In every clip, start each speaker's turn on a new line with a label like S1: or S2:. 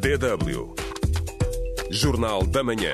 S1: DW Jornal da Manhã.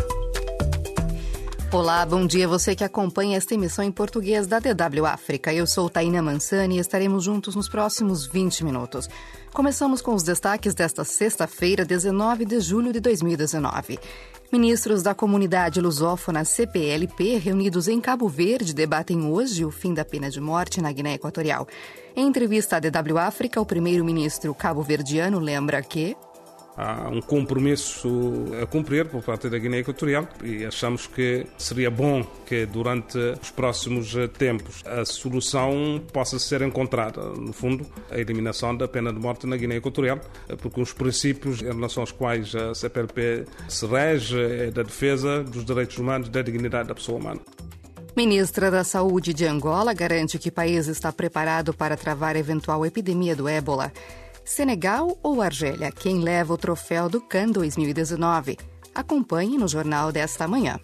S2: Olá, bom dia você que acompanha esta emissão em português da DW África. Eu sou Taina Mansani e estaremos juntos nos próximos 20 minutos. Começamos com os destaques desta sexta-feira, 19 de julho de 2019. Ministros da comunidade lusófona CPLP, reunidos em Cabo Verde, debatem hoje o fim da pena de morte na Guiné Equatorial. Em entrevista à DW África, o primeiro-ministro cabo-verdiano lembra que
S3: há um compromisso a cumprir por parte da Guiné Equatorial e achamos que seria bom que durante os próximos tempos a solução possa ser encontrada, no fundo, a eliminação da pena de morte na Guiné Equatorial, porque os princípios em relação aos quais a CPLP se rege é da defesa dos direitos humanos e da dignidade da pessoa humana.
S2: Ministra da Saúde de Angola garante que o país está preparado para travar eventual epidemia do ébola. Senegal ou Argélia? Quem leva o troféu do CAN 2019? Acompanhe no jornal desta manhã.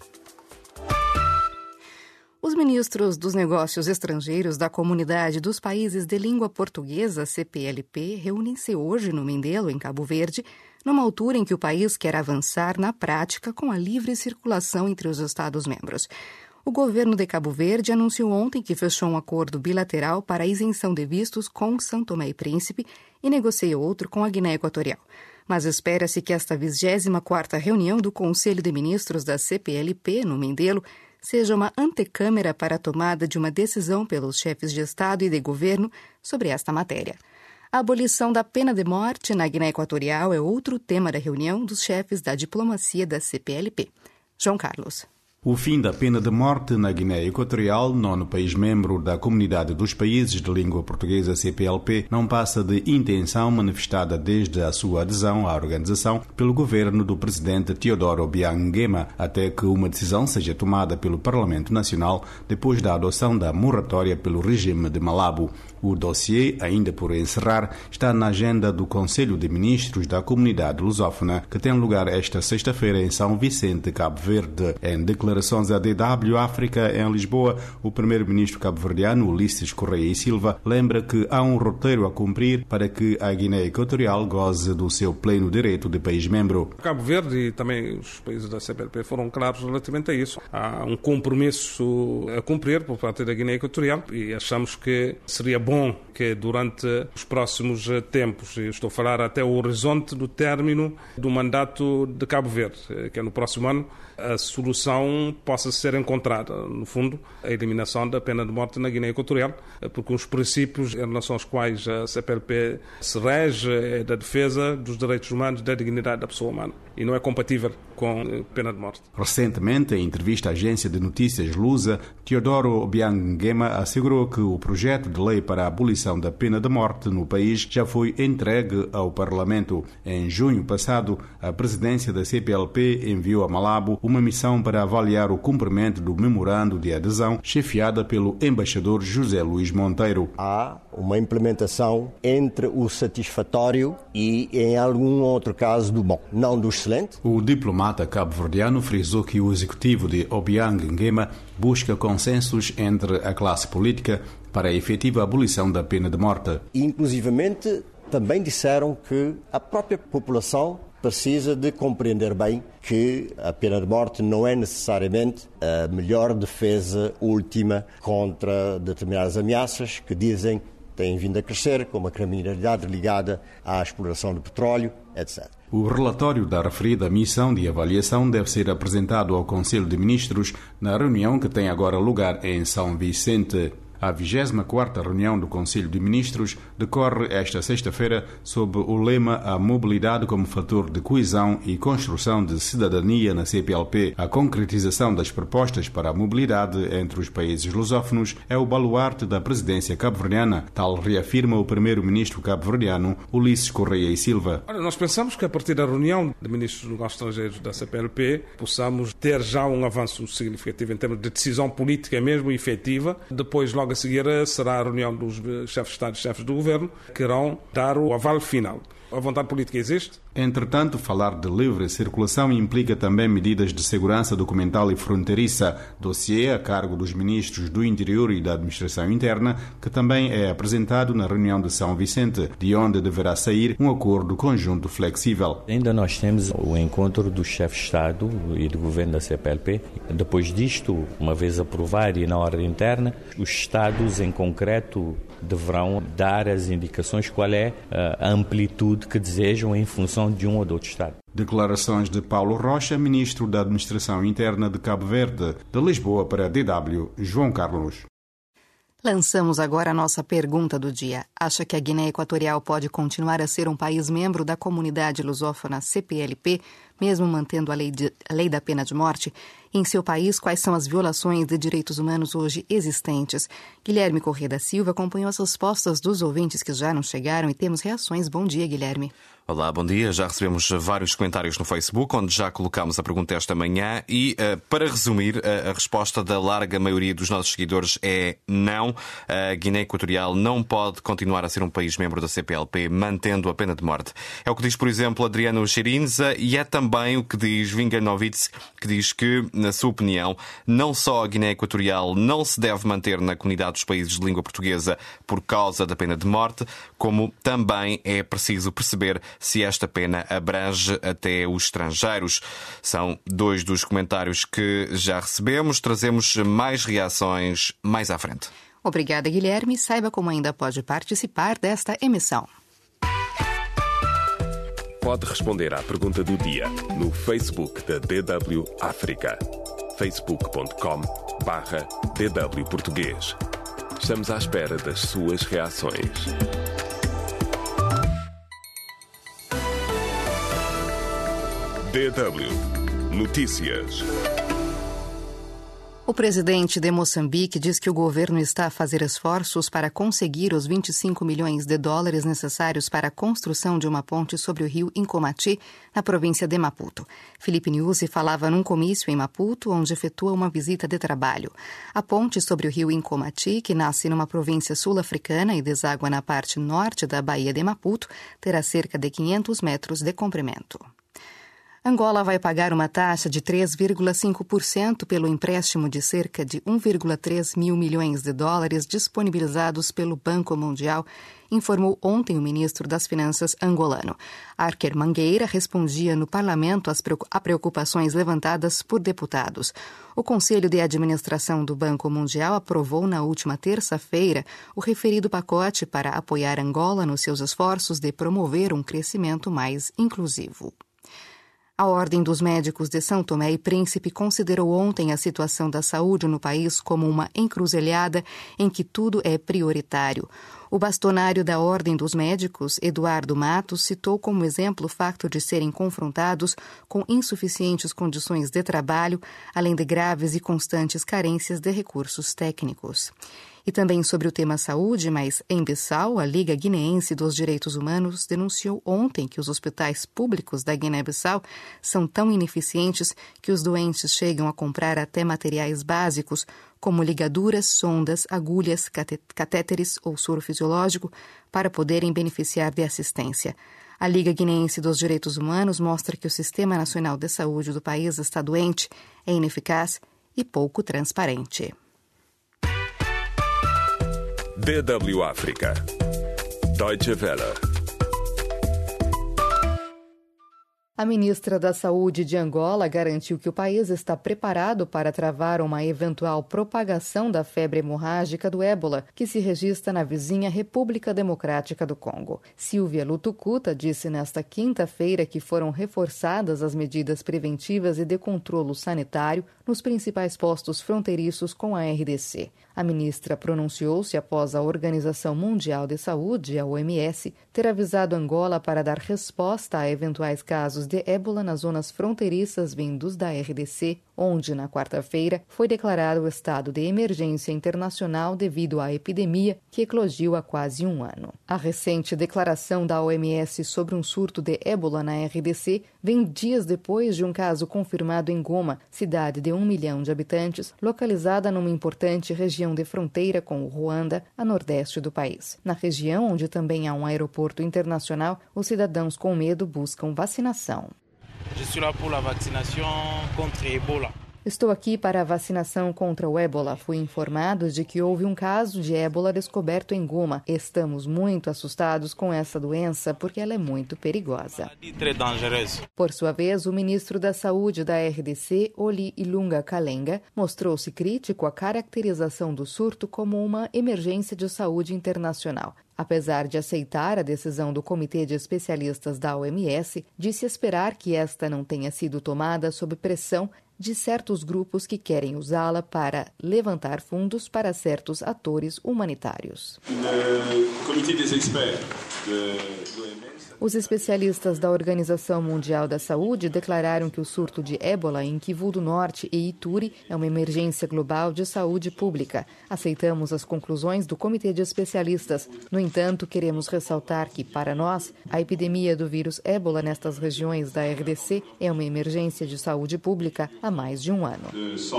S2: Os ministros dos Negócios Estrangeiros da Comunidade dos Países de Língua Portuguesa, CPLP, reúnem-se hoje no Mindelo, em Cabo Verde, numa altura em que o país quer avançar na prática com a livre circulação entre os Estados-membros. O governo de Cabo Verde anunciou ontem que fechou um acordo bilateral para a isenção de vistos com São Tomé e Príncipe e negocia outro com a Guiné Equatorial. Mas espera-se que esta 24ª reunião do Conselho de Ministros da CPLP, no Mindelo, seja uma antecâmara para a tomada de uma decisão pelos chefes de Estado e de governo sobre esta matéria. A abolição da pena de morte na Guiné Equatorial é outro tema da reunião dos chefes da diplomacia da CPLP. João Carlos.
S4: O fim da pena de morte na Guiné Equatorial, nono país membro da Comunidade dos Países de Língua Portuguesa CPLP, não passa de intenção manifestada desde a sua adesão à organização pelo governo do presidente Teodoro Obiang Nguema, até que uma decisão seja tomada pelo Parlamento Nacional depois da adoção da moratória pelo regime de Malabo. O dossiê, ainda por encerrar, está na agenda do Conselho de Ministros da Comunidade Lusófona, que tem lugar esta sexta-feira em São Vicente, Cabo Verde. Em declarações à DW África, em Lisboa, o primeiro-ministro cabo-verdiano, Ulisses Correia e Silva, lembra que há um roteiro a cumprir para que a Guiné Equatorial goze do seu pleno direito de país-membro.
S3: Cabo Verde e também os países da CPLP foram claros relativamente a isso. Há um compromisso a cumprir por parte da Guiné Equatorial e achamos que seria bom que durante os próximos tempos, estou a falar até o horizonte do término do mandato de Cabo Verde, que é no próximo ano, a solução possa ser encontrada, no fundo, a eliminação da pena de morte na Guiné Equatorial, porque os princípios em relação aos quais a CPLP se rege é da defesa dos direitos humanos e da dignidade da pessoa humana e não é compatível com pena de morte.
S4: Recentemente, em entrevista à agência de notícias Lusa, Teodoro Obiang Nguema assegurou que o projeto de lei para a abolição da pena de morte no país já foi entregue ao Parlamento. Em junho passado, a presidência da CPLP enviou a Malabo uma missão para avaliar o cumprimento do memorando de adesão chefiada pelo embaixador José Luís Monteiro.
S5: Há uma implementação entre o satisfatório e, em algum outro caso, do bom, não do excelente.
S4: O diplomata cabo-verdiano frisou que o executivo de Obiang Nguema busca consensos entre a classe política para a efetiva abolição da pena de morte.
S5: Inclusivamente, também disseram que a própria população precisa de compreender bem que a pena de morte não é necessariamente a melhor defesa última contra determinadas ameaças que dizem têm vindo a crescer, como a criminalidade ligada à exploração de petróleo, etc.
S4: O relatório da referida missão de avaliação deve ser apresentado ao Conselho de Ministros na reunião que tem agora lugar em São Vicente. A 24ª reunião do Conselho de Ministros decorre esta sexta-feira sob o lema A Mobilidade como Fator de Coesão e Construção de Cidadania na CPLP. A concretização das propostas para a mobilidade entre os países lusófonos é o baluarte da presidência cabo-verdiana, tal reafirma o primeiro-ministro cabo-verdiano, Ulisses Correia e Silva.
S3: Nós pensamos que a partir da reunião de ministros dos negócios estrangeiros da CPLP possamos ter já um avanço significativo em termos de decisão política mesmo e efetiva. Depois, logo a seguir, será a reunião dos chefes de Estado e chefes do Governo que irão dar o aval final. A vontade política existe,
S4: Entretanto, falar de livre circulação implica também medidas de segurança documental e fronteiriça, dossiê a cargo dos ministros do Interior e da Administração Interna, que também é apresentado na reunião de São Vicente, de onde deverá sair um acordo conjunto flexível.
S6: Ainda nós temos o encontro do chefe de Estado e do governo da CPLP. Depois disto, uma vez aprovado e na ordem interna, os Estados em concreto deverão dar as indicações qual é a amplitude que desejam em função de um ou de outro Estado.
S4: Declarações de Paulo Rocha, ministro da Administração Interna de Cabo Verde. De Lisboa para a DW, João Carlos.
S2: Lançamos agora a nossa pergunta do dia. Acha que a Guiné Equatorial pode continuar a ser um país membro da comunidade lusófona CPLP, mesmo mantendo a lei da pena de morte? Em seu país, quais são as violações de direitos humanos hoje existentes? Guilherme Corrêa da Silva acompanhou as respostas dos ouvintes que já nos chegaram e temos reações. Bom dia, Guilherme.
S7: Olá, bom dia. Já recebemos vários comentários no Facebook, onde já colocámos a pergunta esta manhã e, para resumir, a resposta da larga maioria dos nossos seguidores é não. A Guiné Equatorial não pode continuar a ser um país membro da CPLP, mantendo a pena de morte. É o que diz, por exemplo, Adriano Xerinza e é também o que diz Vinganovitz, que diz que, na sua opinião, não só a Guiné Equatorial não se deve manter na comunidade dos países de língua portuguesa por causa da pena de morte, como também é preciso perceber se esta pena abrange até os estrangeiros. São dois dos comentários que já recebemos. Trazemos mais reações mais à frente.
S2: Obrigada, Guilherme. Saiba como ainda pode participar desta emissão.
S1: Pode responder à pergunta do dia no Facebook da DW África. facebook.com/DW Português. Estamos à espera das suas reações. DW Notícias.
S2: O presidente de Moçambique diz que o governo está a fazer esforços para conseguir os 25 milhões de dólares necessários para a construção de uma ponte sobre o rio Incomati, na província de Maputo. Felipe Nyusi falava num comício em Maputo, onde efetua uma visita de trabalho. A ponte sobre o rio Incomati, que nasce numa província sul-africana e deságua na parte norte da Baía de Maputo, terá cerca de 500 metros de comprimento. Angola vai pagar uma taxa de 3,5% pelo empréstimo de cerca de 1,3 mil milhões de dólares disponibilizados pelo Banco Mundial, informou ontem o ministro das Finanças angolano. Arker Mangueira respondia no parlamento a preocupações levantadas por deputados. O Conselho de Administração do Banco Mundial aprovou na última terça-feira o referido pacote para apoiar Angola nos seus esforços de promover um crescimento mais inclusivo. A Ordem dos Médicos de São Tomé e Príncipe considerou ontem a situação da saúde no país como uma encruzilhada em que tudo é prioritário. O bastonário da Ordem dos Médicos, Eduardo Matos, citou como exemplo o facto de serem confrontados com insuficientes condições de trabalho, além de graves e constantes carências de recursos técnicos. E também sobre o tema saúde, mas em Bissau, a Liga Guineense dos Direitos Humanos denunciou ontem que os hospitais públicos da Guiné-Bissau são tão ineficientes que os doentes chegam a comprar até materiais básicos, como ligaduras, sondas, agulhas, catéteres ou soro fisiológico, para poderem beneficiar de assistência. A Liga Guineense dos Direitos Humanos mostra que o Sistema Nacional de Saúde do país está doente, é ineficaz e pouco transparente.
S1: DW África. Deutsche Welle.
S2: A ministra da Saúde de Angola garantiu que o país está preparado para travar uma eventual propagação da febre hemorrágica do ébola, que se registra na vizinha República Democrática do Congo. Silvia Lutucuta disse nesta quinta-feira que foram reforçadas as medidas preventivas e de controlo sanitário nos principais postos fronteiriços com a RDC. A ministra pronunciou-se após a Organização Mundial de Saúde, a OMS, ter avisado Angola para dar resposta a eventuais casos de ébola nas zonas fronteiriças vindos da RDC, onde, na quarta-feira, foi declarado o estado de emergência internacional devido à epidemia que eclodiu há quase um ano. A recente declaração da OMS sobre um surto de ébola na RDC vem dias depois de um caso confirmado em Goma, cidade de 1 milhão de habitantes, localizada numa importante região de fronteira com o Ruanda, a nordeste do país. Na região, onde também há um aeroporto internacional, os cidadãos com medo buscam vacinação. Estou aqui para a vacinação contra o ébola. Fui informado de que houve um caso de ébola descoberto em Goma. Estamos muito assustados com essa doença porque ela é muito perigosa. Por sua vez, o ministro da Saúde da RDC, Oli Ilunga Kalenga, mostrou-se crítico à caracterização do surto como uma emergência de saúde internacional. Apesar de aceitar a decisão do Comitê de Especialistas da OMS, disse esperar que esta não tenha sido tomada sob pressão de certos grupos que querem usá-la para levantar fundos para certos atores humanitários. Os especialistas da Organização Mundial da Saúde declararam que o surto de ébola em Kivu do Norte e Ituri é uma emergência global de saúde pública. Aceitamos as conclusões do Comitê de Especialistas. No entanto, queremos ressaltar que, para nós, a epidemia do vírus ébola nestas regiões da RDC é uma emergência de saúde pública há mais de um ano.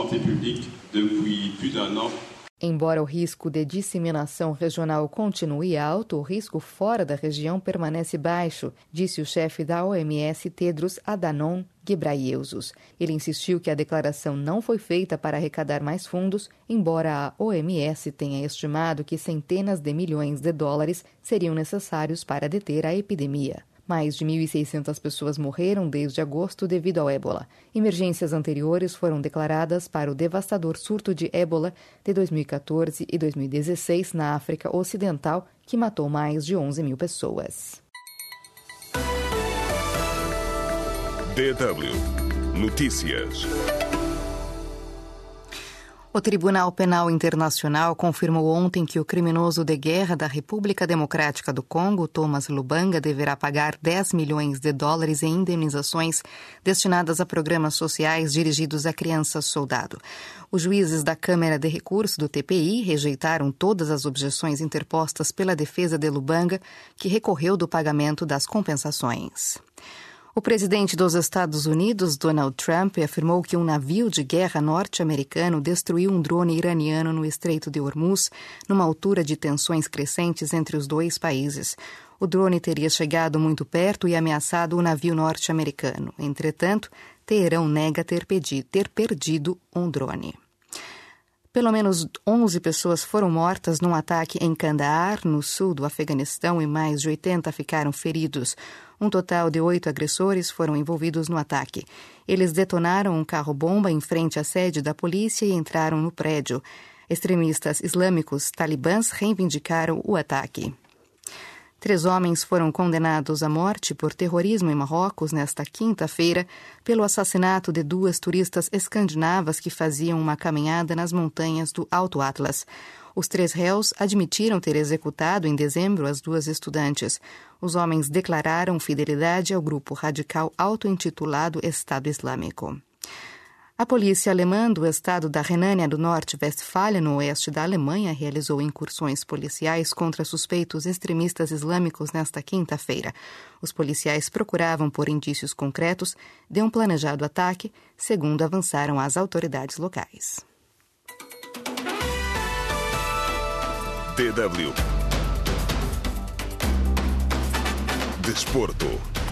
S2: Embora o risco de disseminação regional continue alto, o risco fora da região permanece baixo, disse o chefe da OMS, Tedros Adhanom Ghebreyesus. Ele insistiu que a declaração não foi feita para arrecadar mais fundos, embora a OMS tenha estimado que centenas de milhões de dólares seriam necessários para deter a epidemia. Mais de 1.600 pessoas morreram desde agosto devido ao ébola. Emergências anteriores foram declaradas para o devastador surto de ébola de 2014 e 2016 na África Ocidental, que matou mais de 11 mil pessoas.
S1: DW Notícias.
S2: O Tribunal Penal Internacional confirmou ontem que o criminoso de guerra da República Democrática do Congo, Thomas Lubanga, deverá pagar 10 milhões de dólares em indenizações destinadas a programas sociais dirigidos a crianças-soldado. Os juízes da Câmara de Recurso do TPI rejeitaram todas as objeções interpostas pela defesa de Lubanga, que recorreu do pagamento das compensações. O presidente dos Estados Unidos, Donald Trump, afirmou que um navio de guerra norte-americano destruiu um drone iraniano no Estreito de Hormuz, numa altura de tensões crescentes entre os dois países. O drone teria chegado muito perto e ameaçado o navio norte-americano. Entretanto, Teherão nega ter perdido um drone. Pelo menos 11 pessoas foram mortas num ataque em Kandahar, no sul do Afeganistão, e mais de 80 ficaram feridos. Um total de 8 agressores foram envolvidos no ataque. Eles detonaram um carro-bomba em frente à sede da polícia e entraram no prédio. Extremistas islâmicos talibãs reivindicaram o ataque. 3 homens foram condenados à morte por terrorismo em Marrocos nesta quinta-feira pelo assassinato de 2 turistas escandinavas que faziam uma caminhada nas montanhas do Alto Atlas. Os 3 réus admitiram ter executado em dezembro as 2 estudantes. Os homens declararam fidelidade ao grupo radical auto-intitulado Estado Islâmico. A polícia alemã do estado da Renânia do Norte-Westfália, no oeste da Alemanha, realizou incursões policiais contra suspeitos extremistas islâmicos nesta quinta-feira. Os policiais procuravam por indícios concretos de um planejado ataque, segundo avançaram as autoridades locais.
S1: DW Desporto.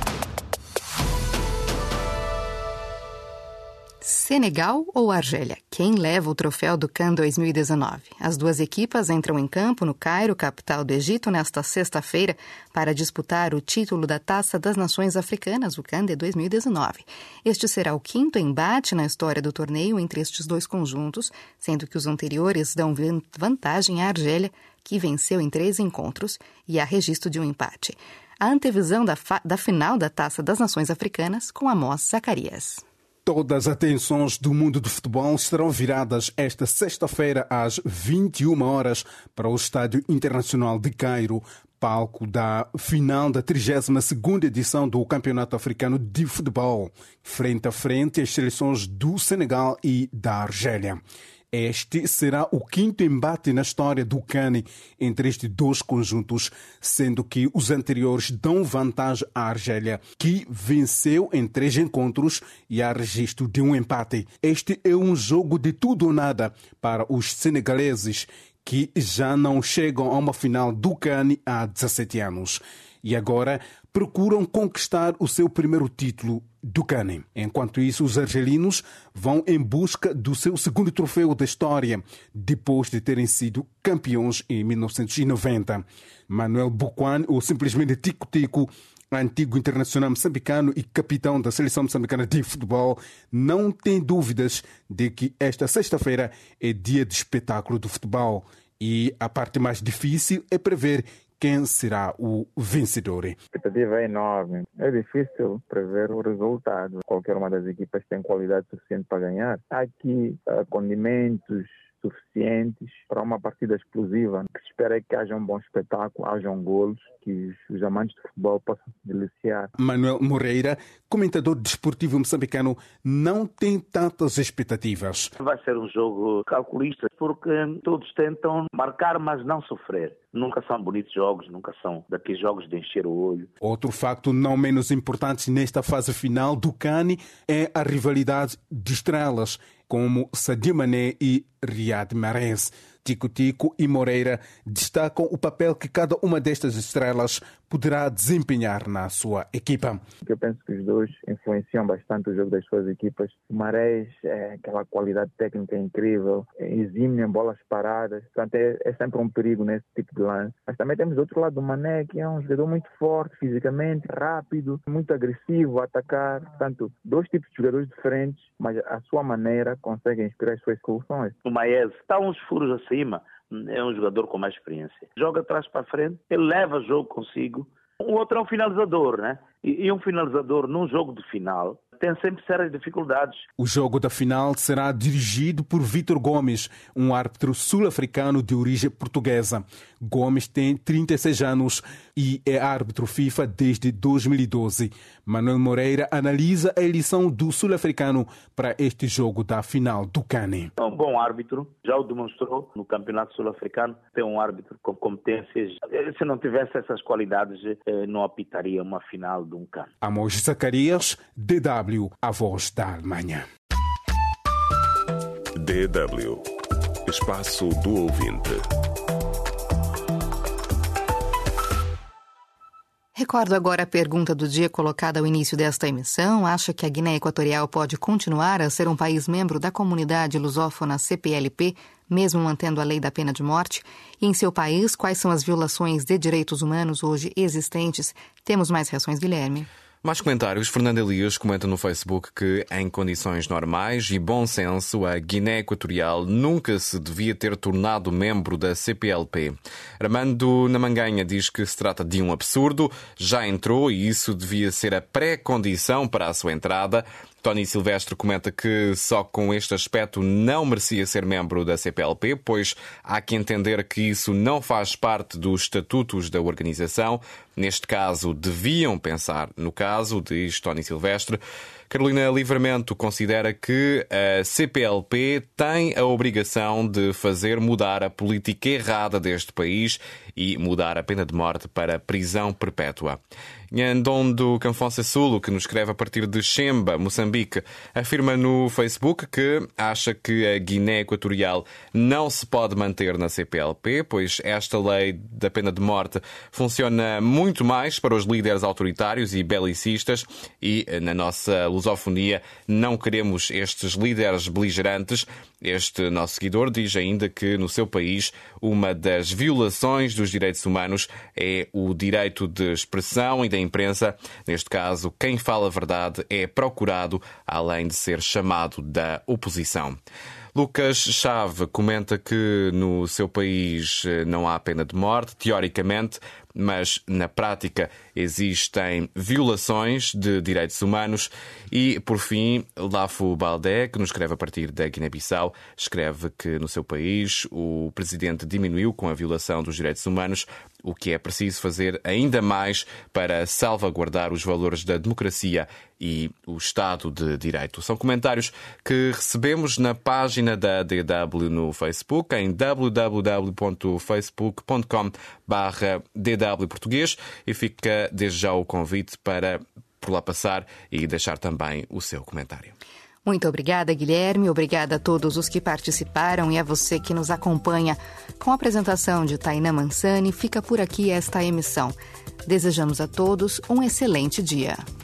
S2: Senegal ou Argélia? Quem leva o troféu do CAN 2019? As 2 equipas entram em campo no Cairo, capital do Egito, nesta sexta-feira para disputar o título da Taça das Nações Africanas, o CAN de 2019. Este será o 5º embate na história do torneio entre estes 2 conjuntos, sendo que os anteriores dão vantagem à Argélia, que venceu em 3 encontros e há registro de um empate. A antevisão da final da Taça das Nações Africanas com Amos Zacarias.
S8: Todas as atenções do mundo do futebol estarão viradas esta sexta-feira às 21 horas para o Estádio Internacional de Cairo palco da final da 32ª edição do Campeonato Africano de Futebol, frente a frente as seleções do Senegal e da Argélia. Este será o 5º embate na história do CAN entre estes dois conjuntos, sendo que os anteriores dão vantagem à Argélia, que venceu em 3 encontros e há registro de um empate. Este é um jogo de tudo ou nada para os senegaleses, que já não chegam a uma final do CAN há 17 anos. E agora procuram conquistar o seu primeiro título do CAN. Enquanto isso, os argelinos vão em busca do seu segundo troféu da história, depois de terem sido campeões em 1990. Manuel Buquan, ou simplesmente Tico Tico, antigo internacional moçambicano e capitão da seleção moçambicana de futebol, não tem dúvidas de que esta sexta-feira é dia de espetáculo do futebol. E a parte mais difícil é prever quem será o vencedor.
S9: A expectativa é enorme. É difícil prever o resultado. Qualquer uma das equipas tem qualidade suficiente para ganhar. Há aqui condimentos suficientes para uma partida explosiva. O que se espera é que haja um bom espetáculo, hajam golos, que os amantes de futebol possam se deliciar.
S8: Manuel Moreira, comentador desportivo moçambicano, não tem tantas expectativas.
S10: Vai ser um jogo calculista, porque todos tentam marcar, mas não sofrer. Nunca são bonitos jogos, nunca são daqueles jogos de encher o olho.
S8: Outro facto não menos importante nesta fase final do CAN é a rivalidade de estrelas, como Sadio Mané e Riyad Mahrez. Tico Tico e Moreira destacam o papel que cada uma destas estrelas poderá desempenhar na sua equipa.
S9: Eu penso que os dois influenciam bastante o jogo das suas equipas. O Mahrez é aquela qualidade técnica incrível, exime em bolas paradas, portanto é sempre um perigo nesse tipo de lance. Mas também temos do outro lado do Mané, que é um jogador muito forte fisicamente, rápido, muito agressivo a atacar. Portanto, dois tipos de jogadores diferentes, mas à sua maneira conseguem inspirar as suas soluções.
S10: O Mahrez está uns furos acima, é um jogador com mais experiência. Joga atrás para frente, ele leva o jogo consigo. O outro é um finalizador, né? E um finalizador num jogo de final tem sempre sérias dificuldades.
S8: O jogo da final será dirigido por Vítor Gomes, um árbitro sul-africano de origem portuguesa. Gomes tem 36 anos e é árbitro FIFA desde 2012. Manuel Moreira analisa a eleição do sul-africano para este jogo da final do CAN.
S10: É um bom árbitro, já o demonstrou no Campeonato Sul-Africano. Tem um árbitro com competências. Se não tivesse essas qualidades, não apitaria uma final de um CAN.
S8: Amos Zacarias, DW, a voz da Alemanha.
S1: DW, Espaço do Ouvinte.
S2: Recordo agora a pergunta do dia colocada ao início desta emissão. Acha que a Guiné Equatorial pode continuar a ser um país membro da comunidade lusófona CPLP, mesmo mantendo a lei da pena de morte? E em seu país, quais são as violações de direitos humanos hoje existentes? Temos mais reações, Guilherme.
S7: Mais comentários. Fernando Elias comenta no Facebook que, em condições normais e bom senso, a Guiné Equatorial nunca se devia ter tornado membro da CPLP. Armando Namanganha diz que se trata de um absurdo, já entrou e isso devia ser a pré-condição para a sua entrada. Tony Silvestre comenta que só com este aspecto não merecia ser membro da CPLP, pois há que entender que isso não faz parte dos estatutos da organização. Neste caso, deviam pensar no caso, diz Tony Silvestre. Carolina Livramento considera que a CPLP tem a obrigação de fazer mudar a política errada deste país e mudar a pena de morte para prisão perpétua. Nhandondo Canfonsa Sulo, que nos escreve a partir de Xemba, Moçambique, afirma no Facebook que acha que a Guiné Equatorial não se pode manter na CPLP, pois esta lei da pena de morte funciona muito mais para os líderes autoritários e belicistas e, na nossa lusofonia, não queremos estes líderes beligerantes. Este nosso seguidor diz ainda que, no seu país, uma das violações dos direitos humanos é o direito de expressão e da imprensa. Neste caso, quem fala a verdade é procurado, além de ser chamado da oposição. Lucas Chave comenta que no seu país não há pena de morte, teoricamente, mas na prática existem violações de direitos humanos. E, por fim, Lafo Baldé, que nos escreve a partir da Guiné-Bissau, escreve que no seu país o presidente diminuiu com a violação dos direitos humanos, o que é preciso fazer ainda mais para salvaguardar os valores da democracia e o Estado de Direito. São comentários que recebemos na página da DW no Facebook, em www.facebook.com/DW Português, e fica desde já o convite para por lá passar e deixar também o seu comentário.
S2: Muito obrigada, Guilherme. Obrigada a todos os que participaram e a você que nos acompanha. Com a apresentação de Tainá Mansani, fica por aqui esta emissão. Desejamos a todos um excelente dia.